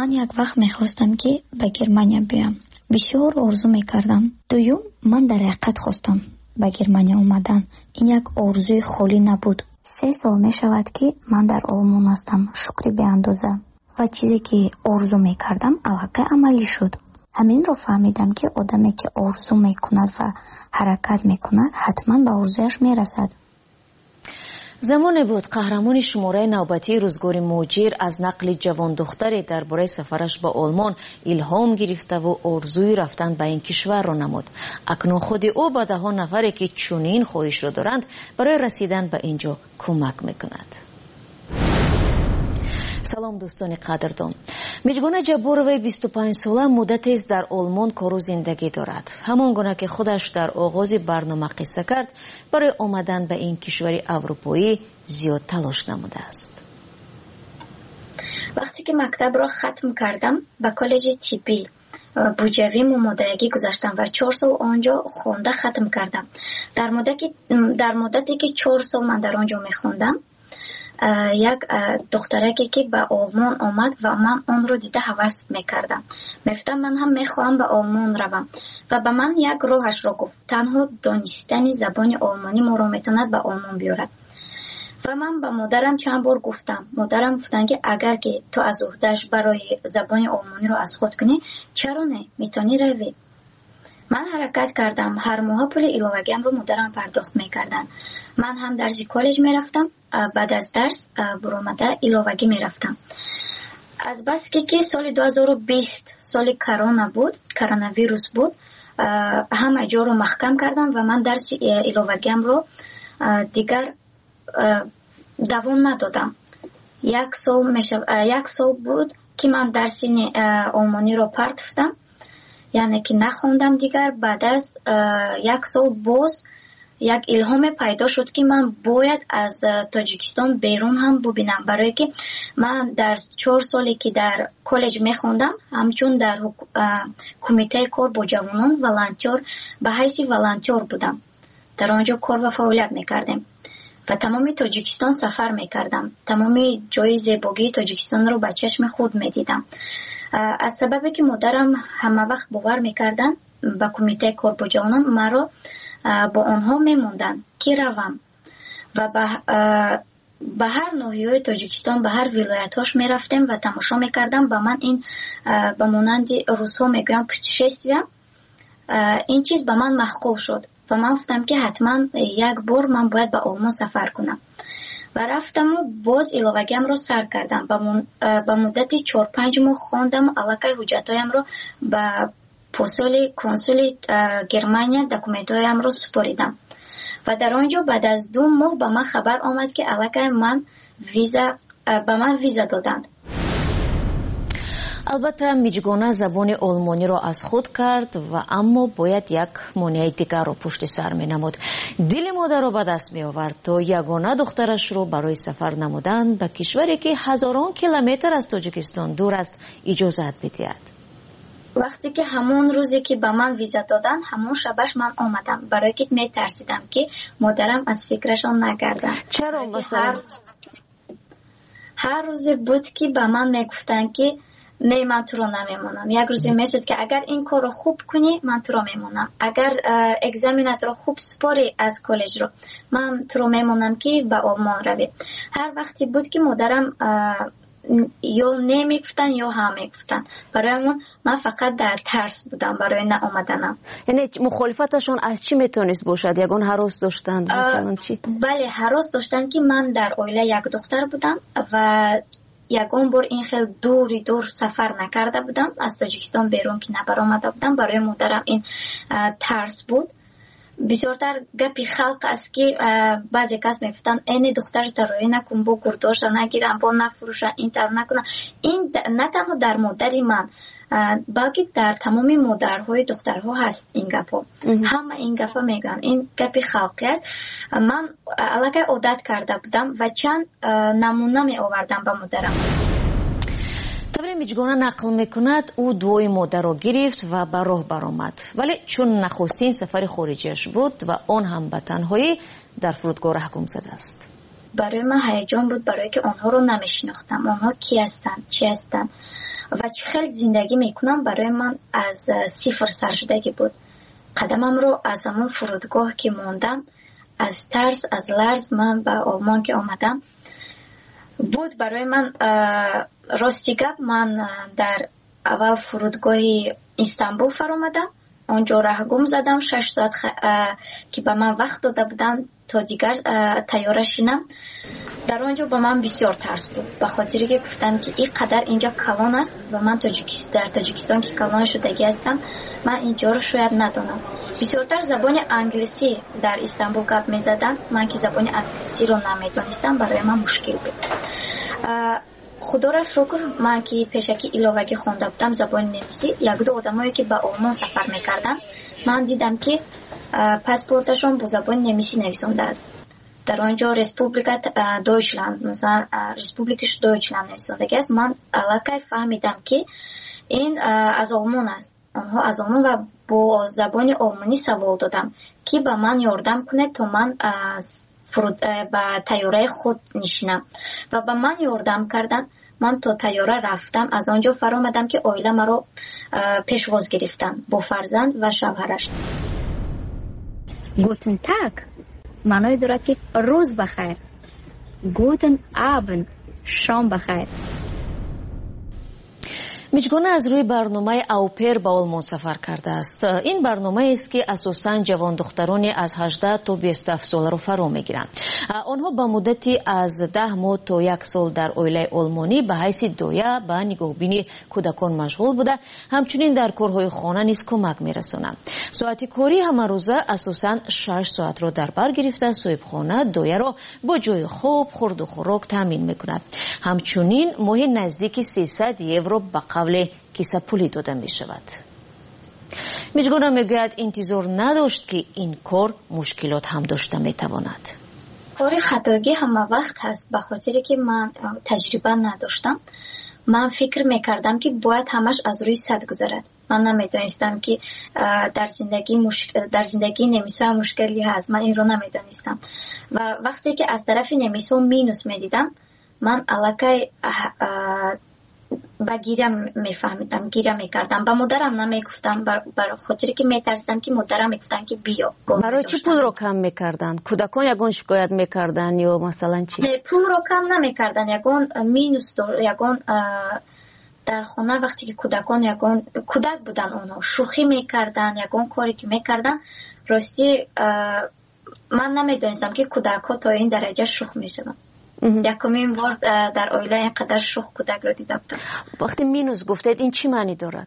من یک وقت میخواستم که به گرمانیا بیام. بسیار آرزو میکردم. دوم من در حقیقت خواستم به گرمانیا اومدن. این یک آرزوی خالی نبود. 3 سال میشود که من در آلمان هستم. شکری به اندازه. و چیزی که آرزو میکردم الحقیقت عملی شد. همین رو فهمیدم که آدمی که آرزو میکند و حرکت میکند حتما به آرزویش میرسد. زمانی بود قهرمان شماره نوبتی روزگار موجیر از نقل جوان دختری درباره سفرش به آلمان الهام گرفته و آرزوی رفتن به این کشور را نمود. اکنون خود او با 10 نفری که چنین خواهش را دارند برای رسیدن به اینجا کمک میکند. سلام دوستان قدردان. میجگونه جبوروی 25 ساله مدتی است در آلمان کار و زندگی دارد. همان گونه که خودش در آغاز برنامه قصه کرد، برای آمدن به این کشور اروپایی زیاد تلاش نموده است. وقتی که مکتب را ختم کردم به کالج طبی بوجوی مدرکی گذاشتم و 4 سال آنجا خونده ختم کردم. در مدتی که 4 سال من در آنجا میخوندم، یک دخترکی که به آلمان آمد و من آن رو دیده هوس میکردم. میفتم من هم میخواهم به آلمان روم و به من یک راهش رو گفت. تنها دانستن زبان آلمانی ما رو میتوند به آلمان بیارد. و من به مادرم چند بار گفتم. مادرم گفتن که اگر که تو از عهده‌اش برای زبان آلمانی رو از خود کنی، چرا نه؟ میتونی روی. من حرکت کردم. هر ماه پول ایلاوگیم رو مادرم پرداخت میکردن. من هم درس کالج میرفتم. بعد از درس برآمده ایلاوگی میرفتم. از بس که سال 2020 سال کرونا بود، کرونا ویروس بود، همه جا رو محکم کردم و من درس ایلاوگیم رو دیگر دوام ندادم. یک سال بود که من درس آلمانی رو پرتفتم، یعنی که نخوندم دیگر. بعد از 1 سال باز یک الهام پیدا شد که من باید از تاجیکستان بیرون هم ببینم، برای که من در 4 سالی که در کالج میخوندم همچون در کمیته کار با جوانان ولنتیر به حیث ولنتیر بودم. در آنجا کار و فعالیت میکردیم و تمامی تاجیکستان سفر میکردم. تمامی جای زیبایی تاجیکستان رو به چشم خود میدیدم. از سببی که مادرم همه وقت باور میکردن به کمیته کار با جوانان، مرا با آنها میموندن که روم و به هر ناحیه تاجیکستان به هر ولایت‌هاش میرفتم و تماشا میکردم. به من این به مانند روس‌ها میگویم پوتشستویه، این چیز به من معقول شد و من گفتم که حتما یک بار من باید به آلمان سفر کنم و رفتم و باز ایلاوگیم رو سر کردم. به مدتی 4-5 ماه خواندم. الکی حجتایم رو به پستال کنسول گرمانیا دکومنتایم رو سپاریدم و در آنجا بعد از 2 ماه به من خبر آمد که الکی به من ویزا دادند. البته میجگونه زبان آلمانی را از خود کرد و اما باید یک مانع دیگر را پشت سر می نمود. دل مادر را به دست می آورد تا یگانه دخترش را برای سفر نمودن به کشوری که هزاران کیلومتر از تاجیکستان دور است اجازت بدهد. وقتی که همون روزی که به من ویزا دادن، همون شبش من آمدم، برای که می ترسیدم که مادرم از فکرشان نگردن. چرا مثلا؟ هر روز بود که به من می گفتن که نه من تو رو نمیمونم. یک روزی میشد که اگر این کار رو خوب کنی من تو رو میمونم، اگر اگزمینت رو خوب سپاری از کالج رو من تو رو میمونم که به آلمان روی. هر وقتی بود که مادرم یا نمیگفتن یا هم میگفتن، برایمون من فقط در ترس بودم برای نه آمدنم. یعنی مخالفتشون از چی میتونست باشد؟ یگان هراس داشتن مثلا چی؟ بله هراس داشتن که من در عائله یک دختر بودم و یگان بار این خیلی دور سفر نکرده بودم، از تاجیکستان بیرون که نبر آمده بودم. برای مادرم این ترس بود. بسیارتر گپی خلق است که بعضی کس میگفتن این دختر تروی نکن، با گرداش نگیرن، با نفروشن، این تر نکنن. این نه تنها در مادر من بلکه در تمامی مادرهای دخترها هست این گپا. همه این گپا میگن، این گپی خلقی است. من الکی عادت کرده بودم و چند نمونه می آوردم به مادرم. طبری میجگانه نقل میکند او دوی مادر را گرفت و به راه برآمد، ولی چون نخستین سفر خارجیش بود و آن هم به تنهایی، در فرودگاه رهگم زده است. برای من هیجان بود، برای که آنها رو نمیشناختم. آنها کی هستند، چی هستند و خیلی زندگی میکنم برای من از صفر سر شدگی بود. قدمم رو از همون فرودگاه که موندم، از ترس از لرز من به آلمان که آمدم بود برای من راستی گپ. من در اول فرودگاه استانبول فرامدم، اونجا راه زدم 6 ساعت که به من وقت داده بودن تا دیگر تیاره شینم. در اونجا به من بسیار ترس بود، به خاطری که گفتم که این قدر اینجا کلان است و من در تاجیکستان که کلان شدگی هستم، من اینجا رو شاید ندانم. بسیارتر زبان انگلیسی در استانبول گپ میزدن، من که زبان انگلیسی رو نمیدونستم، برای من مشکل بود. خدا را شکر من که پیشکی ایلاوگی خونده بودم زبان نمیسی، یک دو آدمایی که به آلمان سفر میکردن من دیدم که پاسپورتشون با زبان نمیسی نویسنده است. در آنجا رسپوبلیکت دویچلند، مثلا رسپوبلیکش دویچلند نویسنده است. من علاقه فهمیدم که این از آلمان است. آنها از آلمان و با زبان آلمانی سوال دادم که به من یاردم کنه تا من با تیاره خود نشینم و به من یاردم کردن. من تا تیاره رفتم، از آنجا فرامدم که اویله مرا پیشواز گرفتن با فرزند و شوهرش. گوتن تاگ معنای دارد که روز بخیر. گوتن آبند شام بخیر. میجگونه از روی برنامه اوپر به آلمان سفر کرده است. این برنامه است که اساساً جوان دخترانی از 18 تا 27 ساله را فرا میگیرند. آنها به مدتی از 10 ماه تا 1 سال در اویله آلمانی به حیث دایه به نگاهبینی کودکان مشغول بوده، همچنین در کارهای خانه نیز کمک میرسانند. ساعت کاری همه روزه اساساً 6 ساعت را در بر گرفته صاحبخانه دایه را با جای خواب، خورد و خوراک تامین میکند. همچنین ماهی نزدیک 300 یورو به قبل کیسه پولی داده می شود. میجگونه میگوید انتظار نداشت که این کار مشکلات هم داشته می تواند. کار خطاگی همه وقت هست، به خاطری که من تجربه نداشتم. من فکر میکردم که باید همش از روی سد گذرد. من نمیدانستم که در زندگی نمیسا مشکلی هست. من این رو نمیدانستم و وقتی که از طرف نمیسا مینوس میدیدم، من علاقه با گیرم میفهمیدم، گیرم میکردم. با مادرم نمیگفتم، برای خاطری که میترسیدم که مادرم میگفتن که بیا. برای چی پول رو کم میکردن؟ کودکان یگون شکایت میکردن یا مثلا چی؟ نه، پول رو کم نمیکردن، یگون مینوس یگون در خونه وقتی که کودکان یگون کودک بودن، اونا شوخی میکردن، یگون کاری که میکردن. راستی من نمیدونستم که کودک ها تا این درجه شوخ میشدن. یکمین بار در اویله اینقدر شوخ کودک رو دیده بودم. وقتی مینوس گفتید این چی معنی دارد؟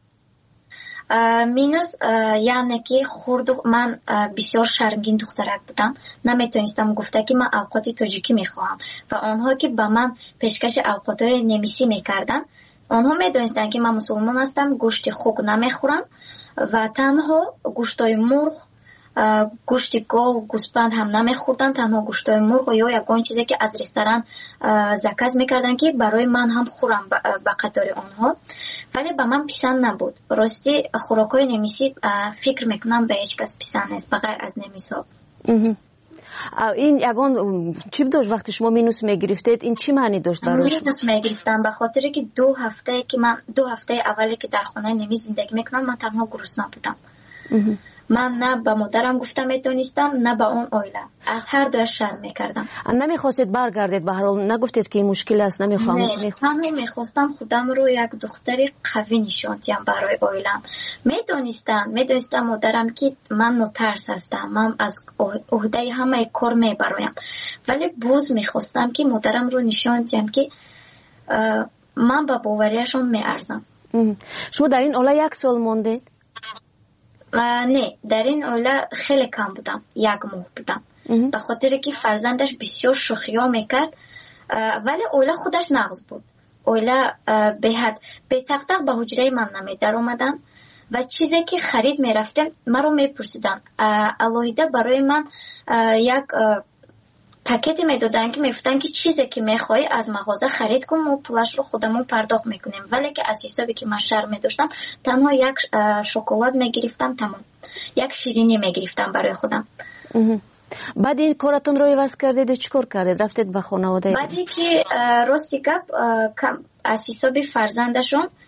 مینوس یعنی که من بسیار شرمگین دخترک بودم، نمیتونستم گفته که من اوقات تاجیکی میخواهم و آنها که به من پیشکش اوقاتهای نمیسی میکردن، آنها میدونستن که من مسلمان هستم، گوشت خوک نمیخورم و تنها گوشتای مرغ، گوشت گاو، گوسفند هم نمیخوردن، تنها گوشتای مرغ یا یگان چیزی که از رستوران زکات میکردن که برای من هم خورم به قطار آنها، ولی به من پسند نبود. راستی خوراکای نمیسی فکر میکنم به هیچ کس پسند نیست بغیر از نمیسا. این یگان چی داشت وقتی شما مینوس میگرفتید؟ این چی معنی داشت برای شما؟ مینوس میگرفتم به خاطر که 2 هفته اولی که در خانه نمی زندگی میکنم من تنها گرسنه بودم. من نه به مادرم گفتم میتونستم، نه به اون اویله، از هر دو شرم میکردم. نمیخواستید برگردید؟ به هر حال نگفتید که این مشکل است؟ نمیخوام. نه، تنها میخواستم خودم رو یک دختری قوی نشون دهم برای اویلم. میدونستم مادرم که من نترس هستم، من از عهده همه کار میبرایم، ولی باز میخواستم که مادرم رو نشون دهم که من با باوریشون میارزم. شما در این اوله 1 سال موندید؟ نه، در این اوله خیلی کم بودم، 1 ماه بودم، به خاطر که فرزندش بسیار شوخی ها میکرد، ولی اوله خودش نغز بود. اوله به تق به حجره من نمی در اومدن و چیزی که خرید میرفتم مرا میپرسیدن. الهیده برای من یک پاکتی میدادن که میگفتن که چیزی که میخوای از مغازه خرید کن، ما پولش رو خودمون پرداخت میکنیم. ولی که از حسابی که من شرم میداشتم تنها 1 شکلات میگرفتم، تمام 1 شیرینی میگرفتم برای خودم. بعد این کارتون رو عوض کردید و چیکار کردید؟ رفتید به خانواده؟ بعدی که راستی گپ از حسابی فرزندشون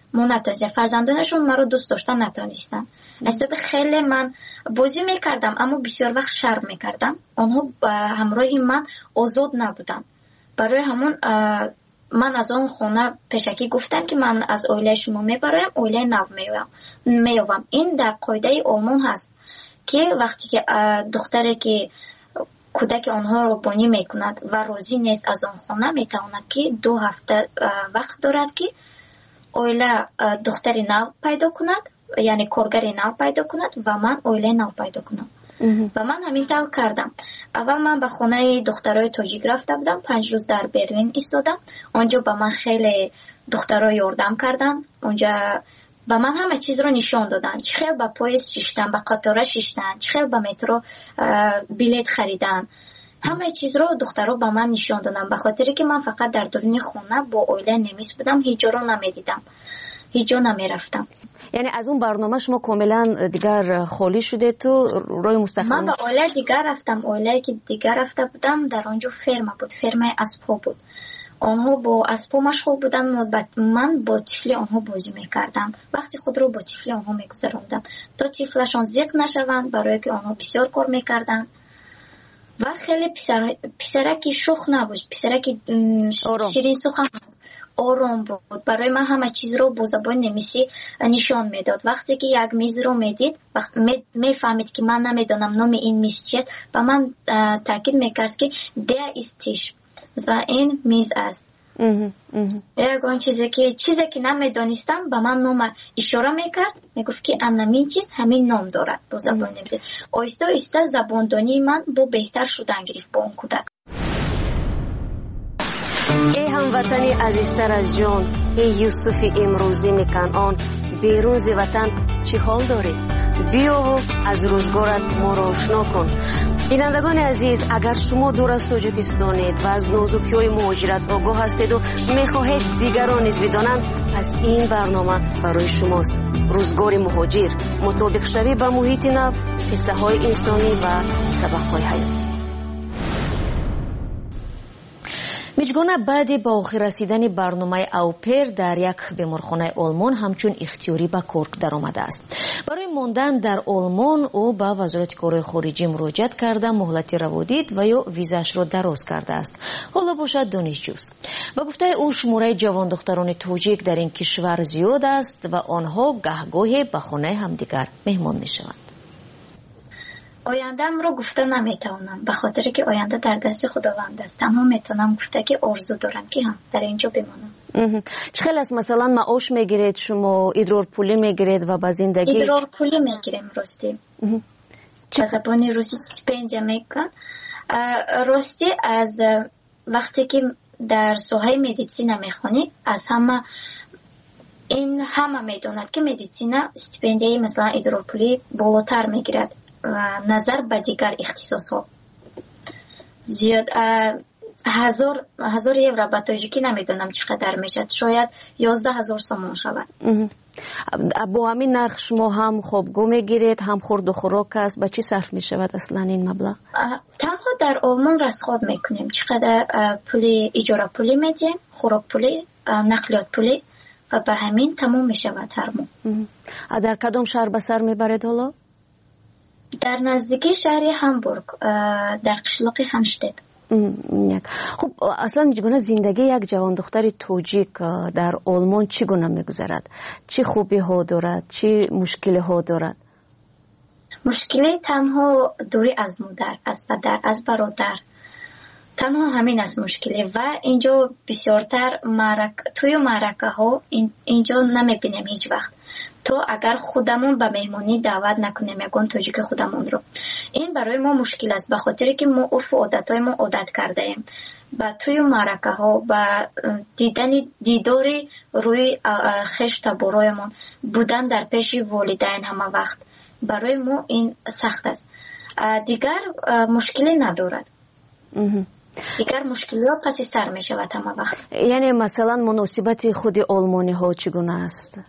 ما نتونستیم، فرزندانشون مرا دوست داشتن نتونستن. حساب خیلی من بازی میکردم اما بسیار وقت شرم میکردم. آنها همراه من آزاد نبودن. برای همون من از آن خونه پیشکی گفتم که من از اویله شما میبرایم، اویله نو میوام. این در قاعده آلمان هست که وقتی که دختری که کودک آنها رو بانی میکند و راضی نیست از آن خانه، میتواند که 2 هفته وقت دارد که اویله دختری نو پیدا کند، یعنی کارگری نو پیدا کند و من اویله نو پیدا کنم. و من همین طور کردم. اول من به خانه دخترای تاجیک رفته بودم، 5 روز در برلین ایستادم. اونجا به من خیلی دخترای یاردم کردن. اونجا و من همه چیز رو نشان دادن، چه خیلی به پاییز شیشتن، به قطار شیشتن، چه خیلی به مترو بلیت خریدن. همه چیز رو دخترها به من نشان دادن، به خاطری که من فقط در درون خونه با اویله نمیس بودم، هیچ جا رو نمیدیدم، هیچ جا نمیرفتم. یعنی از اون برنامه شما کاملا دیگر خالی شده تو روی مستقل؟ من به اویله دیگر رفتم. اویله که دیگر رفته بودم در آنجا فرما بود، فرمای اسبا بود. آنها با اسبا مشغول بودن، من با طفلی آنها بازی میکردم. وقتی خود رو با طفلی آنها میگذراندم تا طفلشان زیق نشوند، برای که آنها بسیار کار میکردن و خیلی پسرکی شوخ نبود، پسرکی شیرین سخن آرام بود. برای من همه چیز رو با زبان نمیسی نشان میداد. وقتی که یک میز رو میدید، میفهمید که من نمیدونم نام این میز چیه، و من تاکید میکرد که ده استیش و این میز است. یکان چیزی که نمیدانستم به من نام اشاره میکرد، میگفت که همین چیز همین نام دارد با زبان نمیسی. آیسته آیسته زباندانی من با بهتر شدن گرفت با اون کودک. ای هموطنی عزیزتر از جان، ای یوسف امروزی کنعان، بیرون ز وطن چه حال داری؟ بیا و از روزگارت ما را آشنا کن. بینندگان عزیز، اگر شما دور از تاجیکستانید و از نازوکی‌های مهاجرت آگاه هستید و میخواهید دیگران نیز بدانند، پس این برنامه برای شماست. روزگار مهاجر، مطابق شوی با محیط نو، قصه های انسانی و سبق های حیاتی. میجگونه بعد با آخر رسیدن برنامه اوپر در یک بیمارخانه آلمان همچون اختیاری به کار درآمده است. برای ماندن در آلمان او به وزارت کارهای خارجی مراجعت کرده مهلت روا دید و یا ویزاش را دراز کرده است. حالا باشد دانشجوست. به گفته او شماره جوان دختران تاجیک در این کشور زیاد است و آنها گهگاهی به خانه همدیگر مهمان میشوند. آینده‌ام رو گفته نمیتونم، به خاطر که آینده در دست خداوند است. تنها میتونم گفته که آرزو دارم که هم در اینجا بمانم. چقدر است مثلا معاش میگیرید شما؟ ادرار پولی میگیرید و با زندگی؟ ادرار پولی میگیریم راستی. به زبان روسی استیپندیا میگن. راستی از وقتی که در ساحه مدیسین میخونید، از همه میدوند که مدیسین استیپندیای مثلا ادرار پولی بالاتر میگیرد و نظر به دیگر اختصاصات زیاد. 1000 یورو به تاجیکی نمیدونم چقدر میشد، شاید 11000 سومون شود. با همین نرخ شما هم خوابگاه میگیرید، هم خورد و خوراک است، به چی صرف میشود اصلا این مبلغ؟ تنها در آلمان رصد میکنیم چقدر پولی اجاره پولی میدیم، خوراک پولی، نقلیات پولی و به همین تمام میشود هر ماه. در کدام شهر به سر میبرید حالا؟ در نزدیکی شهر هامبورگ، در قشلاق هانشتت. خب اصلا چگونه زندگی یک جوان دختر تاجیک در آلمان چگونه میگذرد؟ چه خوبی ها دارد؟ چه مشکلی ها دارد؟ مشکلی تنها دوری از مادر، از پدر، از برادر، تنها همین است مشکلی. و اینجا بسیارتر توی معرکه ها اینجا نمیبینیم هیچ وقت. تو اگر خودمون به مهمونی دعوت نکنیم یکون تاجیک خودمون رو، این برای ما مشکل است، به خاطر که ما عرف و عادتهای ما عادت کرده ایم با توی معرکه ها، با دیدار روی خشت برایمون بودن در پیش والدین همه وقت، برای ما این سخت است. دیگر مشکلی ندارد. دیگر مشکلی ها پس سر می شود همه وقت. یعنی مثلا مناسبت خود آلمانی ها چگونه است؟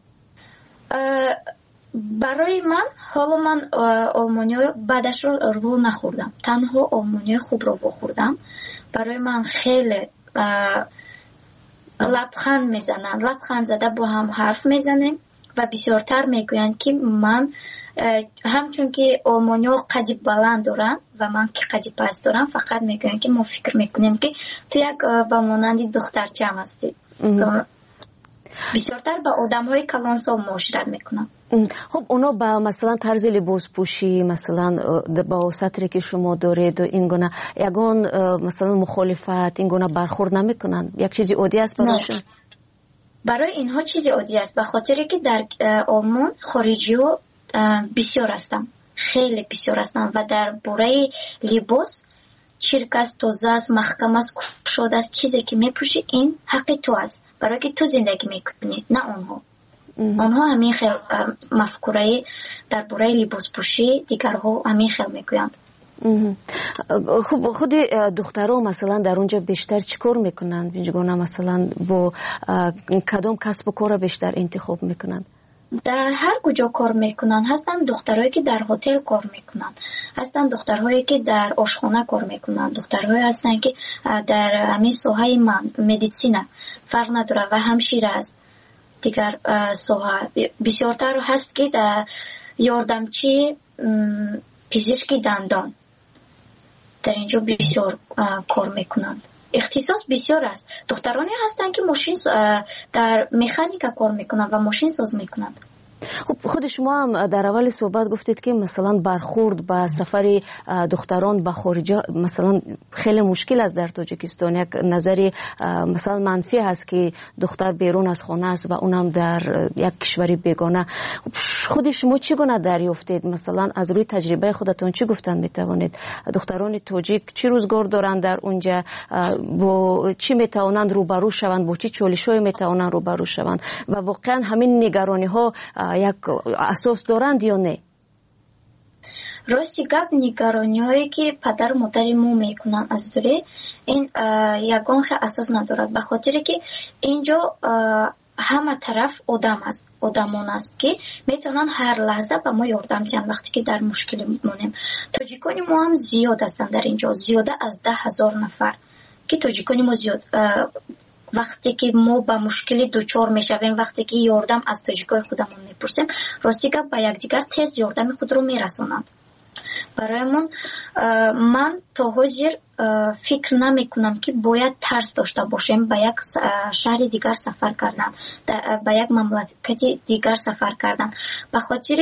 برای من حالا من آلمانیای بعدش رو نخوردم، تنها آلمانیای خوب رو بخوردم. برای من خیلی لبخند میزنن. لبخند زده با هم حرف میزنیم و بسیارتر میگویند که من همچون که آلمانیا قدی بلند دارن و من که قدی پست دارم، فقط میگویند که ما فکر میکنیم که تو یک با مانندی دخترچه هم هستی. بسیارتر با آدم های کلانسال معاشرت میکنن. خب اونا با مثلا طرز لباس پوشی، مثلا با سطری که شما دارید و این گونه یگان مثلا مخالفت این گونه برخورد نمیکنن؟ یک چیزی عادی است براشون؟ برای اینها چیزی عادی است، به خاطر که در آلمان خارجی ها بسیار هستن، خیلی بسیار هستن و در باره لباس چرک است، تازه است، محکم است، کشاده است. چیزی که میپوشی این حق تو است، برای که تو زندگی میکنی، نه آنها. آنها همین خیلی مفکوره در باره لباس پوشی دیگرها همین خیلی میگویند. خب خود دخترها مثلا در اونجا بیشتر چیکار میکنند؟ اینجا مثلا با کدام کسب و کار بیشتر انتخاب میکنند؟ در هر کجا کار میکنن. هستن دخترهایی که در هتل کار میکنن، هستن دخترهایی که در آشخانه کار میکنن، دخترهایی هستن که در همین ساحه مدیسین فرق نداره و همشیره است. دیگر ساحه بسیارتر هست که در یاردمچی پزشکی دندان در اینجا بسیار کار میکنند. اختصاص بسیار است. دخترانی هستند که ماشین در مکانیکا کار میکنند و ماشین ساز میکنند. خب خود شما هم در اول صحبت گفتید که مثلا برخورد با سفر دختران به خارج مثلا خیلی مشکل است در تاجیکستان. یک نظری مثلا منفی هست که دختر بیرون از خانه است و اونم در یک کشوری بیگانه. خود شما چگونه دریافتید؟ مثلا از روی تجربه خودتون چی گفتن میتوانید؟ دختران تاجیک چی روزگار دارند در اونجا؟ با چی میتوانند روبرو شوند؟ با چی چالش‌های میتوانند روبرو شوند؟ و واقعا همین نگرانی ها یک اساس دارند یا نه؟ راستی گپ نگرانی هایی که پدر و مادر ما میکنن از دوره این یگان خیلی اساس ندارد، به خاطر که اینجا همه طرف آدم است، آدمان است که میتونن هر لحظه به ما یاردم دهند وقتی که در مشکل مونیم. تاجیکانی ما هم زیاد هستن در اینجا، زیاده از 10,000 نفر که تاجیکانی ما زیاد وقتی که ما با مشکلی دوچار میشویم، وقتی که یاردم از تاجیکای خودمون میپرسیم، راستی که با یکدیگر تیز یاردم خود رو میرسونند. برایمون من تا حاضر فکر نمیکنم که باید ترس داشته باشیم با یک شهر دیگر سفر کردن، با یک مملکت دیگر سفر کردن، به خاطر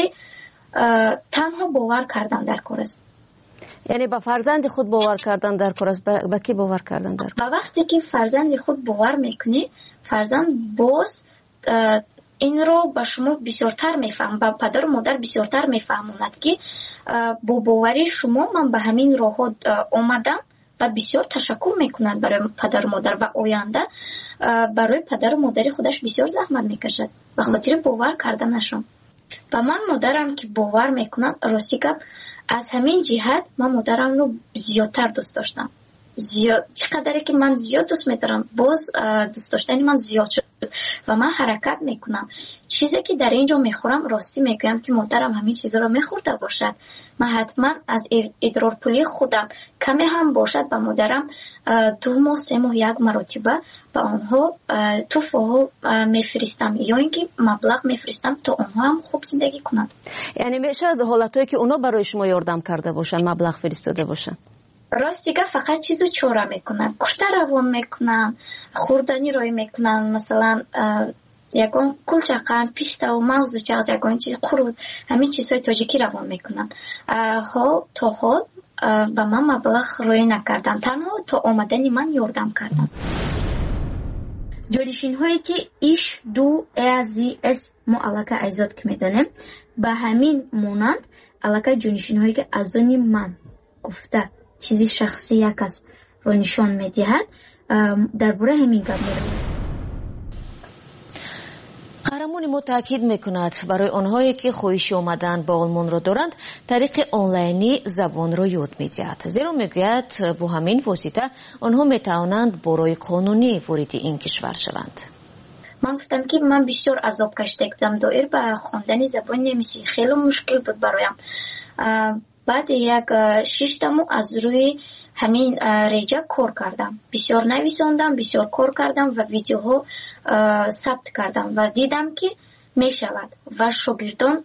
تنها باور کردن در کار است. یعنی با فرزند خود باور کردن در کار است. با کی باور کردن در کار؟ وقتی که فرزند خود باور میکنی، فرزند باز این رو با شما بسیارتر میفهم، با پدر و مادر بسیارتر میفهموند که با باوری شما من به همین راه آمدم و بسیار تشکر میکنند برای پدر و مادر و آینده برای پدر و مادر خودش بسیار زحمت میکشد به خاطر باور کردنشون. و من مادرم که باور میکنم، راستی که از همین جهت من مادرم رو زیادتر دوست داشتم. زیاد چقدر که من زیاد دوست می‌دارم، باز دوست داشتنی من زیاد شد و من حرکت میکنم. چیزی که در اینجا میخورم راستی میگم که مادرم همین چیزا رو میخورده باشد، من حتما از ادرارپولی خودم کمی هم باشد به مادرم 2 ماه 3 ماه یک مرتبه به آنها تحفه میفرستم یا اینکه مبلغ میفرستم تا آنها هم خوب زندگی کنند. یعنی میشه حالتایی که اونا برای شما یاردم کرده باشن مبلغ فرستاده باشن؟ راست دیگه فقط چیزو چاره میکنن، کشته روان میکنن، خوردنی روی میکنن، مثلا یکان کلچقن، پیسته و مغز و چغز یکان چیز قرود، همین چیزهای تاجیکی روان میکنن. تا حال به من مبلغ روی نکردن، تنها تا آمدنی من یاردم کردن. جانشین هایی که ایش دو ازی اس ما علاقه ایزاد که میدونیم به همین مونند علاقه جانشین هایی که از آنی من گفته چیزی شخصی یک کس رو نشان میدهد درباره همین گپ می‌رود. قهرمان ما تاکید میکند برای آنهایی که خواهش آمدن با آلمان را دارند طریق آنلاینی زبان را یاد میدهد، زیرا میگوید با همین واسطه آنها میتوانند برای قانونی وارد این کشور شوند. من گفتم که من بسیار عذاب کشیده بودم، دایر به خواندن زبان نمیسی خیلی مشکل بود برایم. بعد یک 6 تامو از روی همین ریجا کار کردم. بسیار نویساندم، بسیار کار کردم و ویدیوها ثبت کردم و دیدم که می شود و شاگردان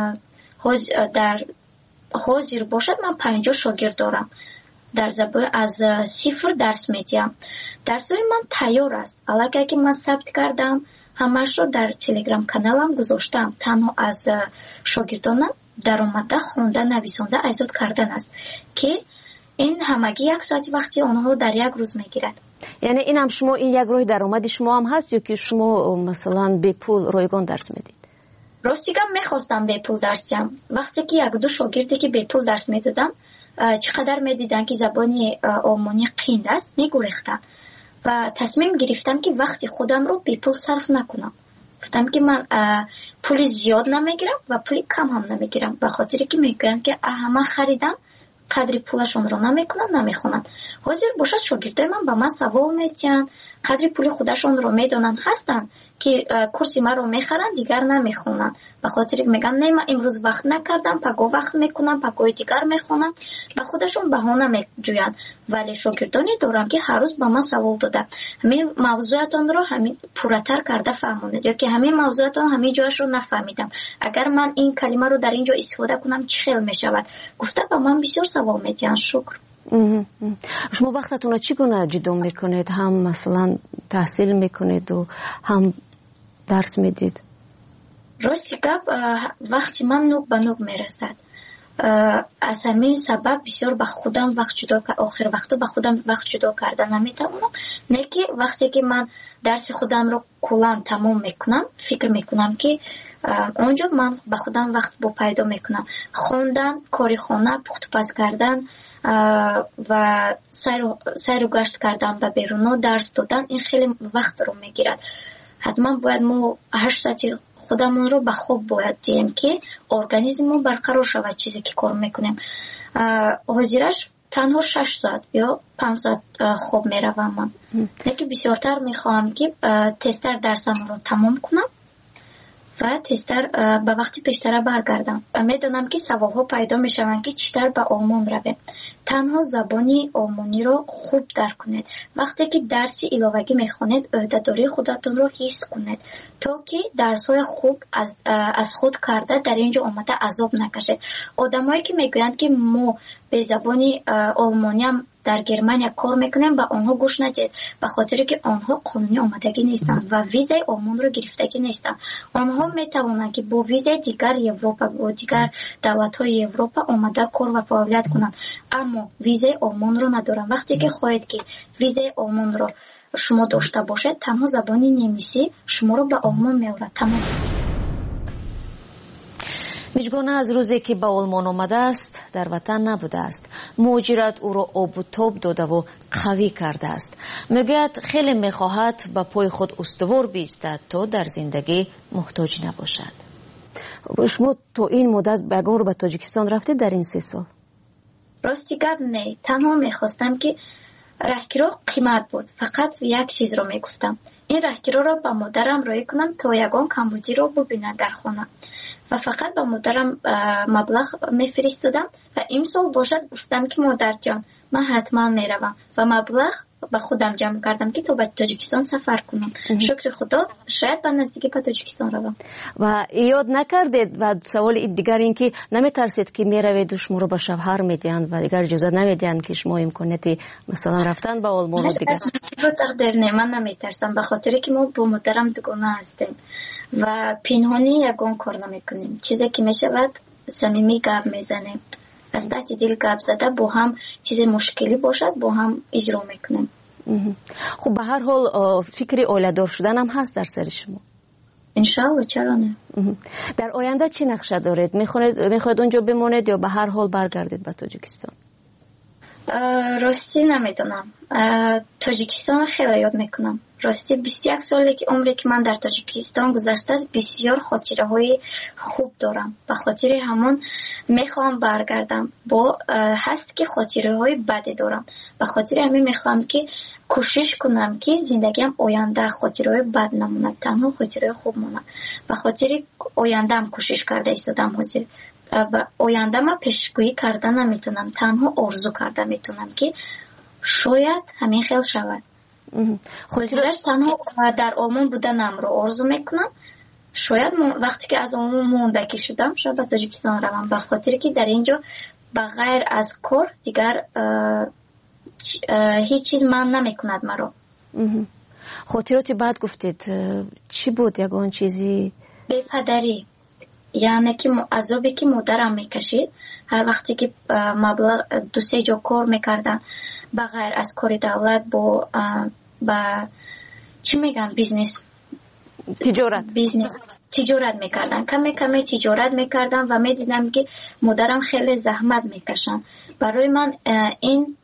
در حاضر باشد. من 50 شاگرد دارم. در زبان از صفر درس میدیم. درسای من تیار است. الان که من ثبت کردم همش رو در تلگرام کانالم گذاشتم. تنها از شاگردانم در اومده خوندن، نویسنده، ایجاد کردن است که این همگی 1 ساعت وقتی آنها در یک روز میگیرد. یعنی این هم شما، این یک راه درآمد شما هم هست یا که شما مثلا به پول رایگان درس میدید؟ راستیگم میخواستم به پول درس دهم. وقتی که 1-2 شاگردی که به پول درس میدادم چقدر میدیدن که زبانی آلمانی قین است میگریختن و تصمیم گرفتم که وقتی خودم رو به پول صرف نکنم. گفتم که من پول زیاد نمیگیرم و پول کم هم نمیگیرم، به خاطری که میگن که همه خریدم قدری پولشون رو نمیکنن، نمیخونن. حاضر باشد شاگردای من با من سوال میتین، قدری پول خودشون رو میدونن هستن که کورس ما رو میخرن دیگر نمیخونن، به خاطر میگن نه من امروز وقت نکردم، پگاه وقت میکنم، پگاه دیگر میخونم، به خودشون بهانه میجوین. ولی شاگردانی دارم که هر روز با من سوال داده همین موضوعاتون رو همین پورتر کرده فهمونید یا که همین موضوعاتون همین جاش رو نفهمیدم، اگر من این کلمه رو در اینجا استفاده کنم چه خیلی میشود. گفته با من بسیار سوال میتین. شکر. شما وقتتون رو چگونه جدا میکنید؟ هم مثلا تحصیل میکنید و هم درس میدید؟ راستی گپ وقتی من نوک به نوک میرسد. از همین سبب بسیار به خودم وقت جدا، آخر وقتا به خودم وقت جدا کردن نمیتونم. نه که وقتی که من درس خودم رو کلا تمام میکنم فکر میکنم که اونجا من به خودم وقت با پیدا میکنم. خوندن، کاری خانه، پخت و پز کردن و سیر و گشت کردن به بیرون، درس دادن، این خیلی وقت رو میگیرد. حتما باید ما 8 ساعت خودمون رو به خواب باید دیم که ارگانیسممون برقرار شود. چیزی که کار میکنیم حاضرش تنها 6 ساعت یا 5 ساعت خواب میروم من. لیکن بسیارتر میخواهم که تستر درسم رو تمام کنم و تستر به وقتی پیشتر برگردم. میدونم که سوالها پیدا میشوند که چطور به آلمان رویم. تنها زبانی آلمانی رو خوب درک کنید. وقتی که درس علاوه‌ای میخونید عهده‌داری خودتون رو حس کنید تا که درس‌های خوب از خود کرده در اینجا اومده عذاب نکشید. آدمایی که میگویند که ما به زبانی آلمانی هم در گرمانیا کار میکنیم با آنها گوش ندید، به خاطر که آنها قانونی آمادگی نیستن و ویزای آلمان رو گرفتگی نیستن. آنها میتوانند که با ویزای دیگر اروپا و دیگر دولت‌های اروپا آماده کار و فعالیت کنند، اما ویزای آلمان رو ندارن. وقتی که خواهید که ویزای آلمان رو شما داشته باشید تنها زبانی نمیسی شما رو به آلمان میبرد. تمام. میجگانه از روزی که به آلمان آمده است در وطن نبوده است. مهاجرت او را آب و تاب داده و قوی کرده است. میگوید خیلی میخواهد به پای خود استوار بیستد تا در زندگی محتاج نباشد. شما تو این مدت بگم رو به تاجیکستان رفتید در این 3 سال؟ راستی گپ نه، تنها میخواستم که راهگیرا قیمت بود. فقط یک چیز رو میگفتم، این راهگیرا رو با مادرم رای کنم تا یگان کمبودی رو ببینه در خانه و فقط با مادرم مبلغ میفرستادم و امسال باشد گفتم که مادر جان من حتما میروم و مبلغ با خودم جمع کردم که تا به تاجیکستان سفر کنم. شکر خدا شاید به نزدیکی به تاجیکستان روم. و یاد نکردید و سوال دیگر این که نمیترسید که میروید و شما رو به شوهر میدین و دیگر اجازه نمیدین که شما امکانیتی مثلا رفتن به آلمان و دیگر؟ تقدیر نه، من نمیترسم به خاطر که ما با مادرم دوگانه هستیم و پنهانی یگان کار نمیکنیم. چیزی که میشود صمیمی گپ میزنیم، از تحت دل گپ زده با هم چیز مشکلی باشد با هم اجرا میکنیم. خب به هر حال فکر اولادار شدن هم هست در سر شما؟ انشالله، چرا نه. در آینده چی نقشه دارید؟ میخواید اونجا بمونید یا به هر حال برگردید به تاجیکستان؟ راستی نمیدونم. تاجیکستان خیلی یاد میکنم. راستی 21 سالی که عمری که من در تاجیکستان گذشته است بسیار خاطره های خوب دارم. به خاطر همون میخوام برگردم. با هست که خاطره های بدی دارم. به خاطر همین میخوام که کوشش کنم که زندگیم آینده خاطره های بد نمونه، تنها خاطره خوب مونه. به خاطر آینده هم کوشش کرده ایستادم حاضر. آینده ما پیشگویی کرده نمیتونم، تنها آرزو کرده میتونم که شاید همین خیلی شود. خودش تنها در آلمان بودنم رو آرزو میکنم. شاید وقتی که از آلمان موندگی شدم شاید به تاجیکستان روم، به خاطر که در اینجا بغیر از کار دیگر هیچ چیز من نمیکند مرا. خاطراتی بعد گفتید چی بود یگان چیزی؟ بی‌پدری، یعنی که عذابی که مادرم میکشید هر وقتی که مبلغ 2-3 جا کار میکردن بغیر از کار دولت با چی میگن بیزنس تجارت میکردن، کمی تجارت میکردن و میدیدم که مادرم خیلی زحمت میکشن. برای من این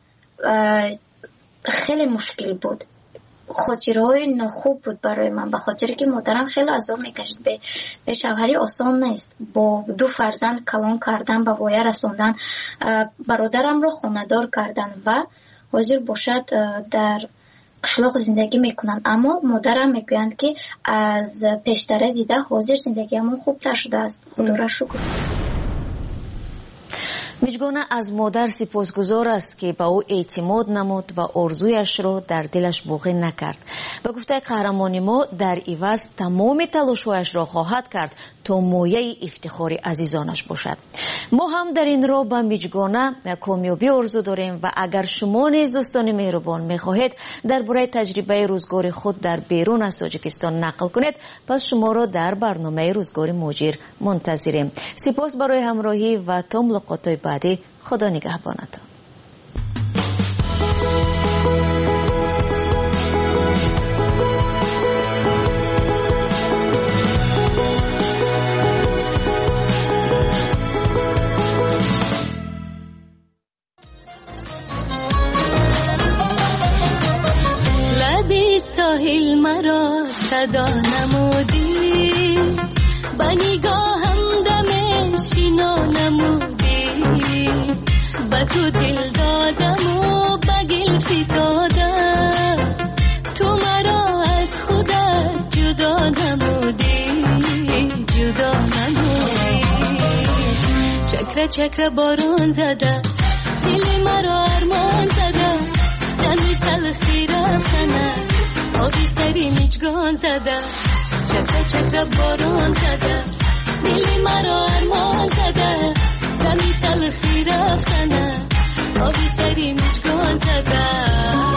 خیلی مشکل بود، خاطرهای ناخوب بود برای من، به خاطر که مادرم خیلی عذاب میکشید. به شوهری آسان نیست، با 2 فرزند کلان کردن، به وایه رساندن، برادرم رو خانه‌دار کردن و حاضر باشد در قشلاق زندگی میکنن. اما مادرم میگویند که از پیشتره دیده حاضر زندگیمون خوبتر شده است. خدا را شکر. میجگانه از مادر سپاسگزار است که به او اعتماد نمود و آرزویش را در دلش باقی نکرد. به گفته قهرمان ما در عوض تمام تلاش‌هایش را خواهد کرد تا مایه افتخار عزیزانش باشد. ما هم در این راه به میجگانه کامیابی آرزو داریم و اگر شما نیز دوستان مهربان میخواهید درباره تجربه روزگار خود در بیرون از تاجیکستان نقل کنید، پس شما را در برنامه روزگار مهاجر منتظریم. سپاس برای همراهی و تا ملاقات‌های بعدی. خدا نگهبانتان. لبی ساحل مرا صدا نمودی، با نگاهم دم شینا نمودی، با تو دل دادم و با گل فتادم، تو مرا از خودت جدا نمودی، جدا نمودی. چکره چکره بارون زده، دل مرا ارمان زده، دمی تلخی رفتنه، آبی سری میچگان زده، چکره چکره بارون زده، دل مرا ارمان زده، دمی تلخی رفتنه، آبی سری میچگان زده.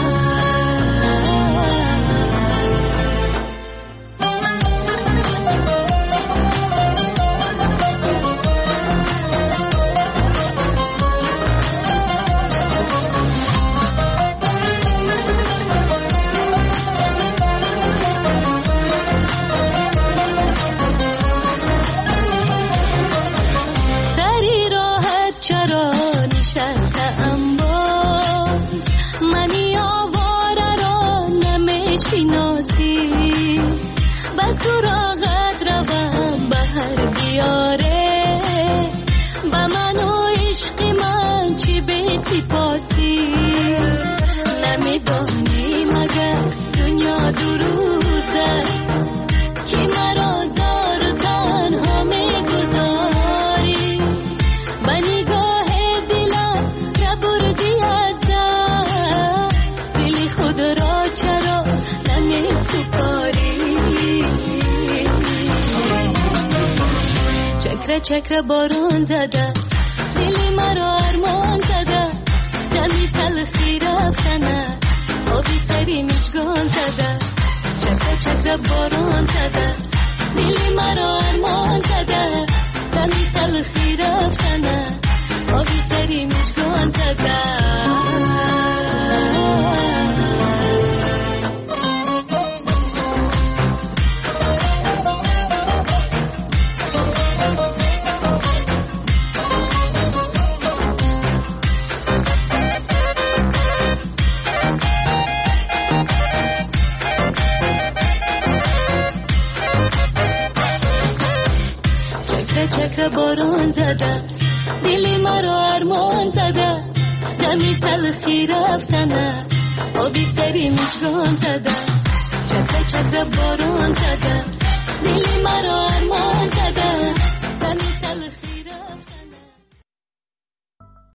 چکره بارون زده، دل مرا ارمان زده، دمی تلخی رفتنه، آبی سری میچگان زده، چکره چکره بارون زده، دل مرا ارمان زده، دمی تلخی رفتنه، آبی سری میچگان زده. چکره بارون زده، دل مرا ارمان زده، دمی تلخی رفتنه، آبی سری میچگان زده، چکره چکره بارون زده، دل مرا ارمان زده، دمی تلخی